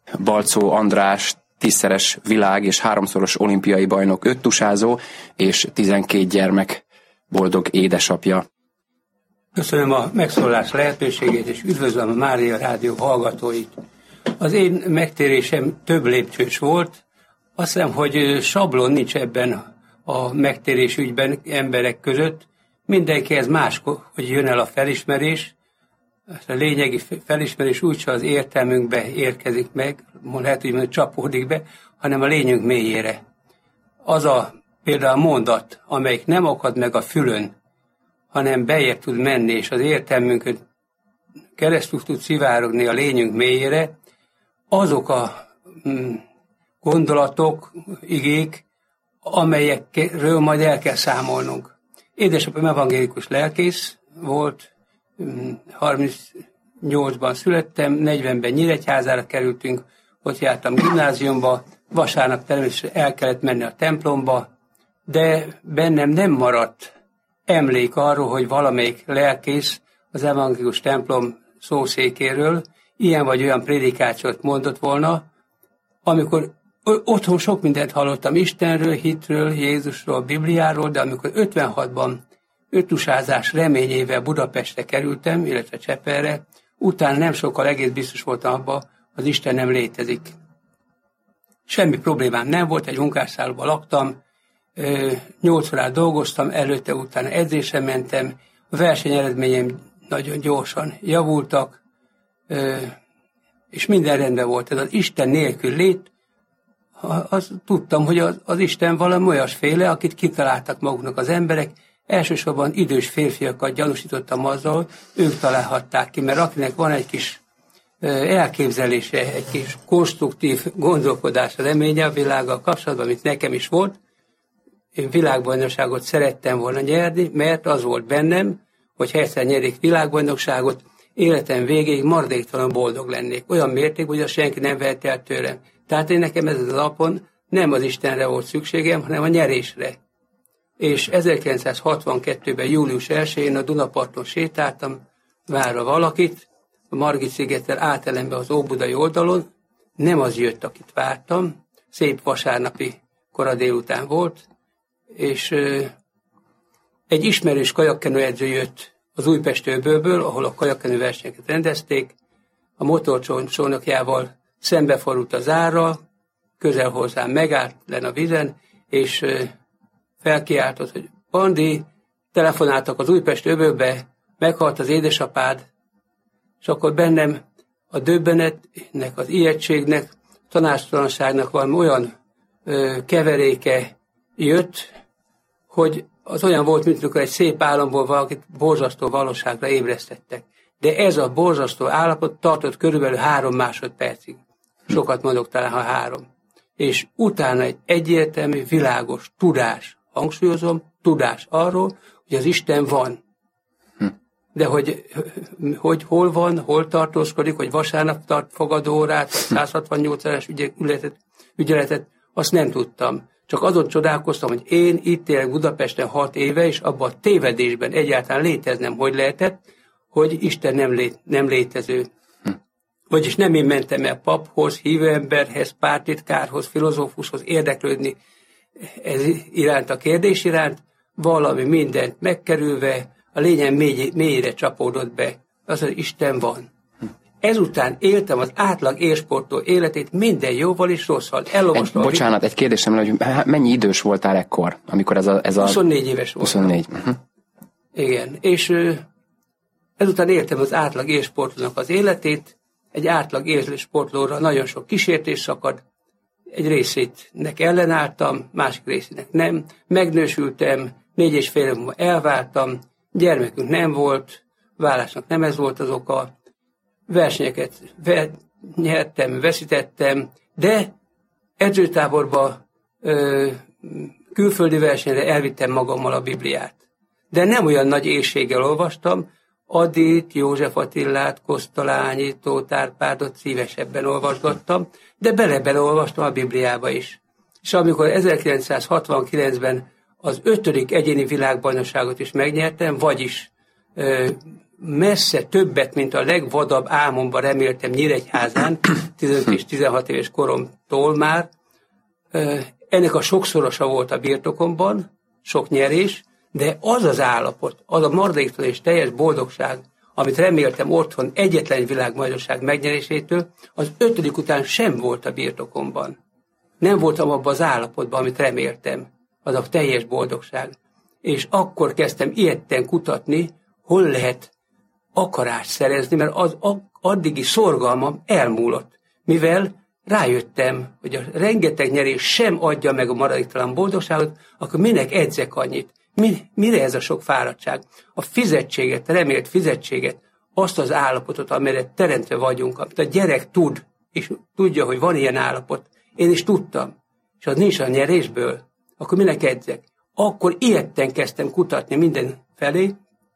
Balczó András 10-szeres világ és 3-szoros olimpiai bajnok öttusázó, és 12 gyermek boldog édesapja. Köszönöm a megszólalás lehetőségét, és üdvözlöm a Mária Rádió hallgatóit. Az én megtérésem több lépcsős volt. Azt hiszem, hogy sablon nincs ebben a megtérés ügyben emberek között. Mindenkihez más, hogy jön el a felismerés. A lényegi felismerés úgyse az értelmünkbe érkezik meg, lehet úgy mondani, hogy csapódik be, hanem a lényünk mélyére. Az a például mondat, amelyik nem akad meg a fülön, hanem bejebb tud menni, és az értelmünkön keresztül tud szivárogni a lényünk mélyére, azok a gondolatok, igék, amelyekről majd el kell számolnunk. Édesapám evangélikus lelkész volt, 38-ban születtem, 40-ben Nyíregyházára kerültünk, ott jártam gimnáziumba, vasárnap természetesen el kellett menni a templomba, de bennem nem maradt emlék arról, hogy valamelyik lelkész az evangélikus templom szószékéről ilyen vagy olyan prédikációt mondott volna, amikor otthon sok mindent hallottam Istenről, hitről, Jézusról, Bibliáról, de amikor 56-ban öttusázás reményével Budapestre kerültem, illetve Csepelre, utána nem sokkal egész biztos voltam abban, az Isten nem létezik. Semmi problémám nem volt, egy munkásszállóban laktam, 8 órát dolgoztam, előtte, utána edzésre mentem, a versenyeredményem nagyon gyorsan javultak, és minden rendben volt. Ez az Isten nélkül lét, tudtam, hogy az Isten valami olyasféle, akit kitaláltak maguknak az emberek, elsősorban idős férfiakat gyanúsítottam azzal, hogy ők találhatták ki, mert akinek van egy kis elképzelése, egy kis konstruktív gondolkodás, reménye a világgal kapcsolatban, amit nekem is volt, én világbajnokságot szerettem volna nyerni, mert az volt bennem, hogy ha egyszer nyerik világbajnokságot, életem végéig maradéktalan boldog lennék. Olyan mértékben, hogy azt senki nem vehet el tőlem. Tehát én nekem ez az alapon nem az Istenre volt szükségem, hanem a nyerésre. És 1962-ben július 1-én a Dunaparton sétáltam, várva valakit, a Margit-szigettel átelembe az óbudai oldalon, nem az jött, akit vártam, szép vasárnapi kora délután volt, és egy ismerős kajakkenőedző jött az Újpesti öbölből, ahol a kajakkenő versenyeket rendezték, a motorcsónakjával szembefordult az árral, közel hozzám megállt len a vízen, és felkiáltott, hogy Andi, telefonáltak az Újpesti öbölbe, meghalt az édesapád, és akkor bennem a döbbenetnek, az ijegységnek, tanácstalanságnak valami olyan keveréke jött, hogy az olyan volt, mint amikor egy szép álomból valakit borzasztó valóságra ébresztettek. De ez a borzasztó állapot tartott körülbelül 3 másodpercig. Sokat mondok talán, ha 3. És utána egy egyértelmű, világos tudás, hangsúlyozom, tudás arról, hogy az Isten van. De hogy hol van, hol tartózkodik, hogy vasárnap tart fogadóórát, 168-es ügyeletet, azt nem tudtam. Csak azon csodálkoztam, hogy én itt élek Budapesten 6 éve, és abban a tévedésben egyáltalán léteznem, hogy lehetett, hogy Isten nem létező. Vagyis nem én mentem el paphoz, hívőemberhez, pártitkárhoz, filozófushoz érdeklődni ez iránt, a kérdés iránt, valami mindent megkerülve, a lényeg mélyére csapódott be, az, hogy Isten van. Ezután éltem az átlag élsportoló életét minden jóval és rosszal. Bocsánat, egy kérdésem, hogy mennyi idős voltál ekkor, amikor ez a 24 éves voltam. 24. Igen, és ezután éltem az átlag élsportolónak az életét, egy átlag élsportolóra nagyon sok kísértés szakad, egy részének ellenálltam, másik részének nem, megnősültem, 4,5 év múlva elváltam, gyermekünk nem volt, vállásnak nem ez volt az oka, versenyeket nyertem, veszítettem, de edzőtáborba, külföldi versenyre elvittem magammal a Bibliát. De nem olyan nagy éhséggel olvastam, Adit, József Attilát, Kosztolányi, Tóth Árpádot szívesebben olvasgattam, de bele olvastam a Bibliába is. És amikor 1969-ben az 5. egyéni világbajnokságot is megnyertem, vagyis messze többet, mint a legvadabb álmomban reméltem Nyíregyházán, 15 és 16 éves koromtól már. Ennek a sokszorosa volt a birtokomban, sok nyerés, de az az állapot, az a maradéktalan és teljes boldogság, amit reméltem otthon egyetlen világbajnokság megnyerésétől, az 5. után sem volt a birtokomban. Nem voltam abban az állapotban, amit reméltem, az a teljes boldogság. És akkor kezdtem ilyetten kutatni, hol lehet akarást szerezni, mert az addigi szorgalmam elmúlott. Mivel rájöttem, hogy a rengeteg nyerés sem adja meg a maradéktalan boldogságot, akkor minek edzek annyit? Mire ez a sok fáradtság? A fizetséget, remélt fizetséget, azt az állapotot, amire teremtve vagyunk, amit a gyerek tud, és tudja, hogy van ilyen állapot. Én is tudtam, és az nincs a nyerésből, akkor minek edzek? Akkor ilyetten kezdtem kutatni minden felé,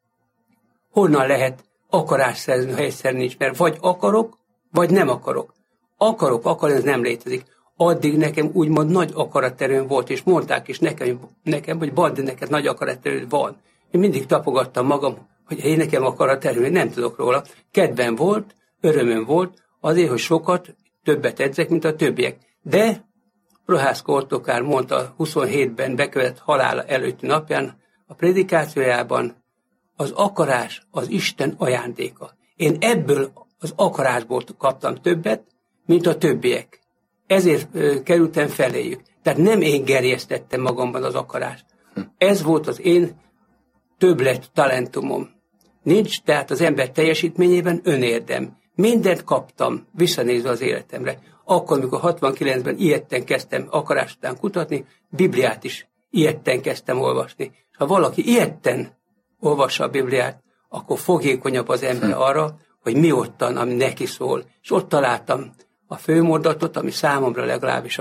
honnan lehet akarást szerezni, ha egyszer nincs, mert vagy akarok, vagy nem akarok. Akarok, ez nem létezik. Addig nekem úgymond nagy akaraterőm volt, és mondták is nekem hogy Bandi, neked nagy akaraterőd van. Én mindig tapogattam magam, hogy én nekem akaraterőm, nem tudok róla. Kedvem volt, örömöm volt, azért, hogy sokat, többet edzek, mint a többiek. De Prohászka Ottokár mondta 27-ben bekövetett halála előtti napján a prédikációjában, az akarás az Isten ajándéka. Én ebből az akarásból kaptam többet, mint a többiek. Ezért kerültem feléjük. Tehát nem én gerjesztettem magamban az akarást. Ez volt az én többlet talentumom. Nincs tehát az ember teljesítményében önérdem. Mindent kaptam, visszanézve az életemre. Akkor, amikor 69-ben ilyetten kezdtem akarás után kutatni, Bibliát is ilyetten kezdtem olvasni. És ha valaki ilyetten olvassa a Bibliát, akkor fogékonyabb az ember arra, hogy mi ottan, ami neki szól. És ott találtam a főmondatot, ami számomra legalábbis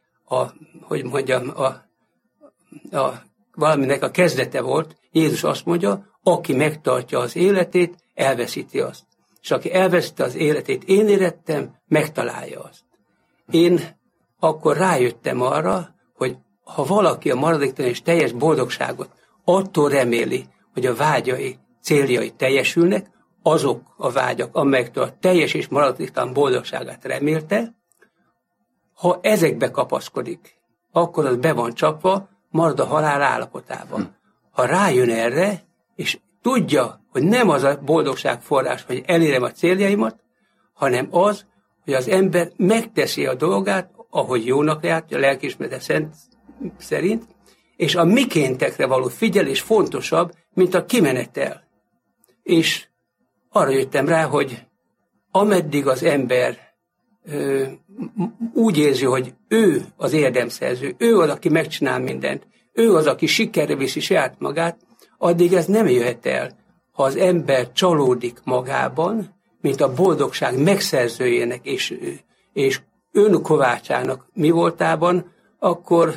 valaminek a kezdete volt. Jézus azt mondja, aki megtartja az életét, elveszíti azt. És aki elveszíti az életét, én érettem, megtalálja azt. Én akkor rájöttem arra, hogy ha valaki a maradéktalan és teljes boldogságot attól reméli, hogy a vágyai, céljai teljesülnek, azok a vágyak, amelyektől a teljes és maradéktalan boldogságát remélte, ha ezekbe kapaszkodik, akkor az be van csapva, marad a halál állapotában. Ha rájön erre, és tudja, hogy nem az a boldogság forrás, hogy elérem a céljaimat, hanem az, hogy az ember megteszi a dolgát, ahogy jónak látja, a lelkiismerete szerint, és a mikéntekre való figyelés fontosabb, mint a kimenetel. És arra jöttem rá, hogy ameddig az ember úgy érzi, hogy ő az érdemszerző, ő az, aki megcsinál mindent, ő az, aki sikerre viszi saját magát, addig ez nem jöhet el. Ha az ember csalódik magában, mint a boldogság megszerzőjének és önkovácsának mi voltában, akkor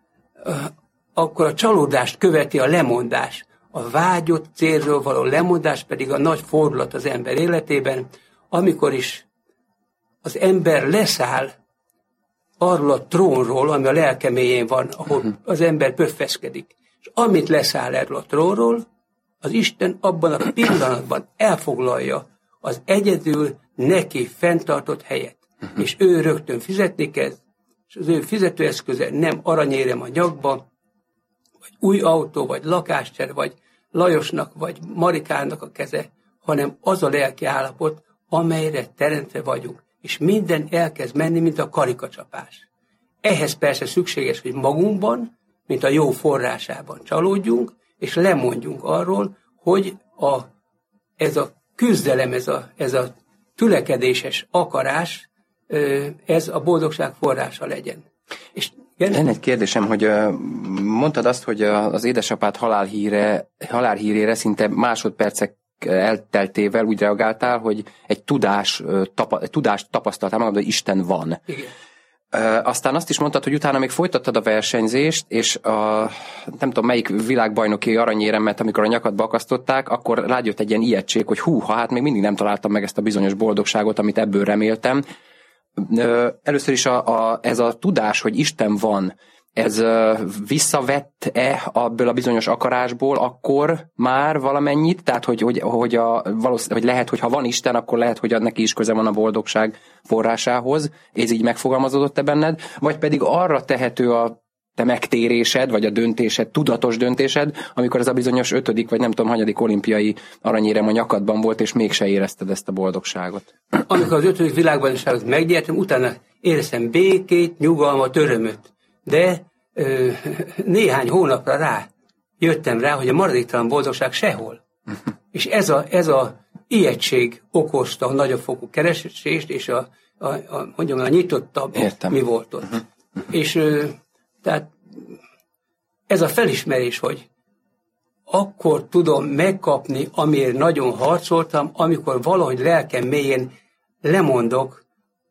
a csalódást követi a lemondás. A vágyott célról való lemondás pedig a nagy fordulat az ember életében, amikor is az ember leszáll arról a trónról, ami a lelke mélyén van, ahol az ember pöffeszkedik. És amit leszáll erről a trónról, az Isten abban a pillanatban elfoglalja az egyedül neki fenntartott helyet. És ő rögtön fizetni kezd, és az ő fizetőeszköze nem aranyérem a nyakba, vagy új autó, vagy lakáscsere, vagy Lajosnak, vagy Marikának a keze, hanem az a lelki állapot, amelyre teremtve vagyunk. És minden elkezd menni, mint a karikacsapás. Ehhez persze szükséges, hogy magunkban, mint a jó forrásában csalódjunk, és lemondjunk arról, hogy ez a küzdelem, ez a tülekedéses akarás, ez a boldogság forrása legyen. És lenne egy kérdésem, hogy mondtad azt, hogy az édesapád halálhírére szinte másodpercek elteltével úgy reagáltál, hogy egy tudást tapasztaltál magad, hogy Isten van. Igen. Aztán azt is mondtad, hogy utána még folytattad a versenyzést, és nem tudom melyik világbajnoki aranyéremet, amikor a nyakadba akasztották, akkor rájött egy ilyen ijegység, hogy hát még mindig nem találtam meg ezt a bizonyos boldogságot, amit ebből reméltem. Először is ez a tudás, hogy Isten van, ez visszavett-e abból a bizonyos akarásból akkor már valamennyit? Tehát, hogy lehet, hogy ha van Isten, akkor lehet, hogy neki is köze van a boldogság forrásához, ez így megfogalmazódott-e benned? Vagy pedig arra tehető a te megtérésed, vagy a döntésed, tudatos döntésed, amikor ez a bizonyos 5. vagy nem tudom, hanyadik olimpiai aranyérem a nyakadban volt, és mégse érezted ezt a boldogságot? Amikor az 5. világbajnokságot megnyertem, utána éreztem békét, nyugalmat, örömöt. De néhány hónapra jöttem rá, hogy a maradéktalan boldogság sehol. És ez a ijegység okozta a nagyobb fokú keresést, és a nyitottabb mi volt ott. És tehát ez a felismerés, hogy akkor tudom megkapni, amiért nagyon harcoltam, amikor valahogy lelkem mélyén lemondok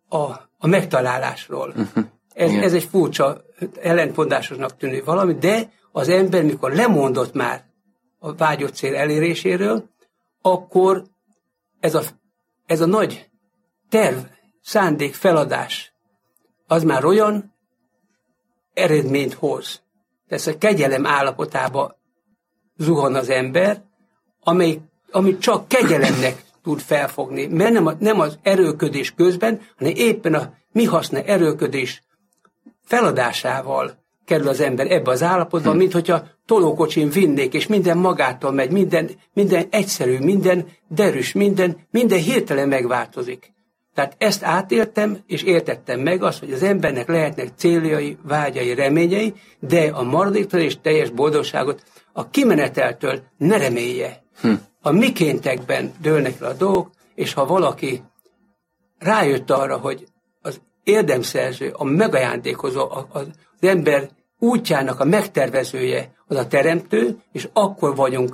a megtalálásról. Ez egy furcsa, ellentmondásosnak tűnő valami, de az ember, mikor lemondott már a vágyott cél eléréséről, akkor ez a nagy terv, szándék, feladás, az már olyan eredményt hoz. Ez a kegyelem állapotába zuhan az ember, amit csak kegyelemnek tud felfogni, mert nem az erőködés közben, hanem éppen a mi haszna erőködés feladásával kerül az ember ebbe az állapotba, mint hogyha tolókocsin vinnék, és minden magától megy, minden egyszerű, minden derűs, minden hirtelen megváltozik. Tehát ezt átéltem, és értettem meg azt, hogy az embernek lehetnek céljai, vágyai, reményei, de a maradéktalan és teljes boldogságot a kimeneteltől ne remélje. A mikéntekben dőlnek le a dolgok, és ha valaki rájött arra, hogy az érdemszerző, a megajándékozó, az ember útjának a megtervezője az a teremtő, és akkor vagyunk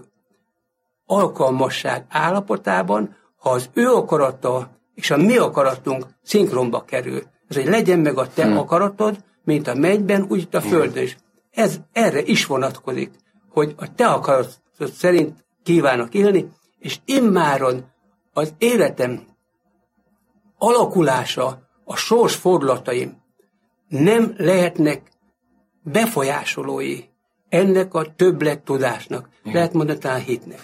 alkalmasság állapotában, ha az ő akarata és a mi akaratunk szinkronba kerül. Ez, hogy legyen meg a te akaratod, mint a mennyben, úgy itt a földön is. Ez erre is vonatkozik, hogy a te akaratod szerint kívánok élni, és immáron az életem alakulása, a sorsfordulataim nem lehetnek befolyásolói ennek a többlet tudásnak. Lehet mondani talán hitnek.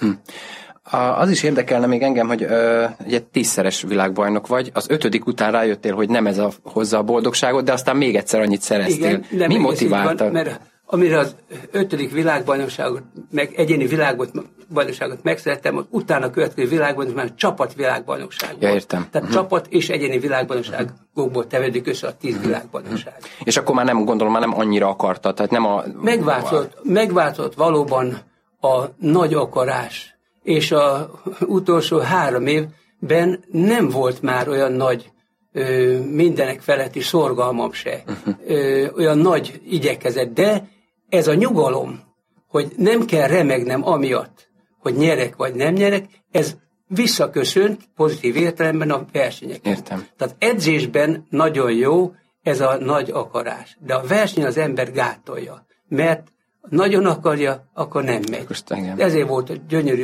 Az is érdekelne még engem, hogy ugye 10-szeres világbajnok vagy, az 5. után rájöttél, hogy nem ez hozza a boldogságot, de aztán még egyszer annyit szereztél. Igen, mi motiválta? Mert amire az 5. világbajnokságot, meg egyéni világbajnokságot megszerettem, az utána következő világbajnokság már csapatvilágbajnokság volt. Ja, értem. Tehát csapat és egyéni világbajnokságokból tevedik össze a 10 világbajnokság. És akkor már nem gondolom, már nem annyira akarta, tehát nem a... Megváltozott valóban a nagy akarás, és az utolsó 3 évben nem volt már olyan nagy mindenek feletti szorgalmam se, olyan nagy igyekezet, de ez a nyugalom, hogy nem kell remegnem amiatt, hogy nyerek vagy nem nyerek, ez visszaköszönt pozitív értelemben a versenyeken. Értem. Tehát edzésben nagyon jó ez a nagy akarás, de a verseny az ember gátolja, mert nagyon akarja, akkor nem megy. Ezért volt a gyönyörű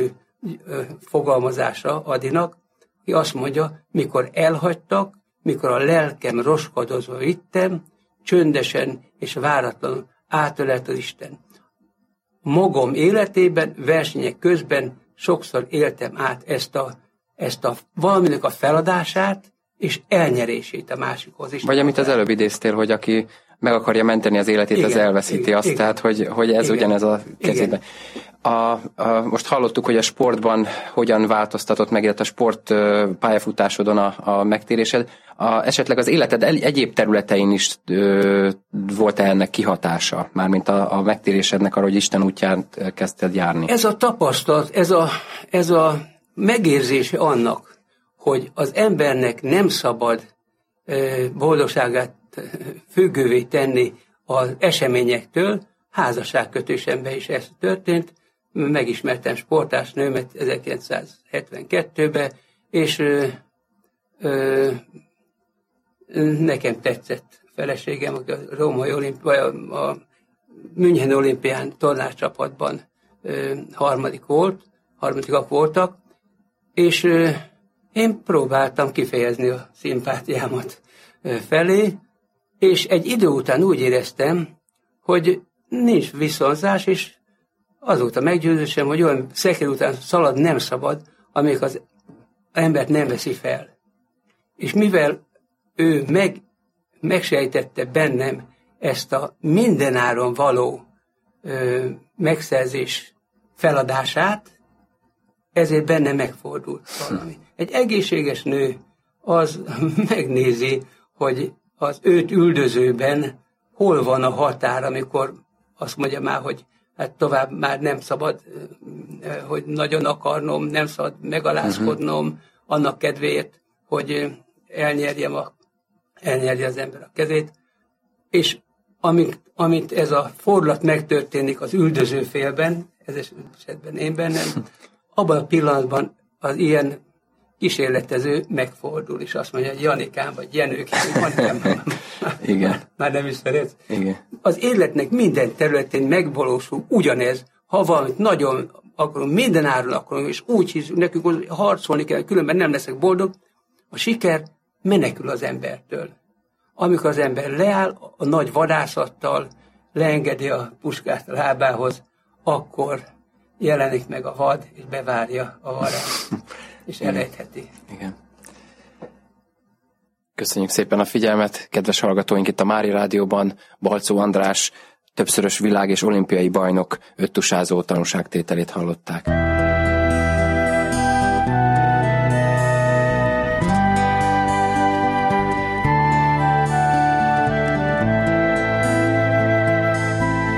fogalmazása Adinak, aki azt mondja, mikor elhagytak, mikor a lelkem roskadozva vittem, csöndesen és váratlanul átölelt az Isten. Magam életében, versenyek közben sokszor éltem át ezt a valaminek a feladását és elnyerését a másikhoz is. Vagy amit az előbb idéztél, hogy aki meg akarja menteni az életét, igen, az elveszíti igen, azt, igen. Tehát hogy ez igen, ugyanez a kezében. Most hallottuk, hogy a sportban hogyan változtatott meg, illetve a sport pályafutásodon a megtérésed. Esetleg az életed egyéb területein is volt-e ennek kihatása? Mármint a megtérésednek arra, hogy Isten útján kezdted járni. Ez a tapasztalat, ez a megérzése annak, hogy az embernek nem szabad boldogságát függővé tenni az eseményektől, házasságkötésemben is ez történt, megismertem sportásnőmet 1972-ben, és nekem tetszett feleségem, aki a római a Müncheni olimpián tornáscsapatban harmadikak voltak, és én próbáltam kifejezni a szimpátiámat felé, és egy idő után úgy éreztem, hogy nincs viszonzás, és azóta meggyőződésem, hogy olyan szekér után szalad nem szabad, amelyik az embert nem veszi fel. És mivel ő megsejtette bennem ezt a mindenáron való megszerzés feladását, ezért benne megfordult valami. Egy egészséges nő az megnézi, hogy az őt üldözőben hol van a határ, amikor azt mondja már, hogy hát tovább már nem szabad, hogy nagyon akarnom, nem szabad megalázkodnom annak kedvéért, hogy elnyerje az ember a kezét. És amint ez a fordulat megtörténik az üldöző félben, ez esetben én bennem, abban a pillanatban az ilyen kísérletező megfordul, és azt mondja, hogy Janikám, vagy Jenőkám, Igen. Már nem is szeretsz. Igen. Az életnek minden területén megvalósul ugyanez, ha valamit nagyon akarunk, minden áron akarunk, és úgy hiszünk, nekünk hogy harcolni kell, különben nem leszek boldog, a siker menekül az embertől. Amikor az ember leáll a nagy vadászattal, leengedi a puskát a lábához, akkor jelenik meg a vad, és bevárja a vadász, és elejtheti. Igen. Köszönjük szépen a figyelmet, kedves hallgatóink, itt a Mária Rádióban Balczó András, többszörös világ- és olimpiai bajnok öttusázó tanúságtételét hallották.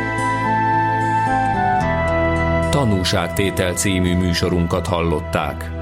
Tanúságtétel című műsorunkat hallották.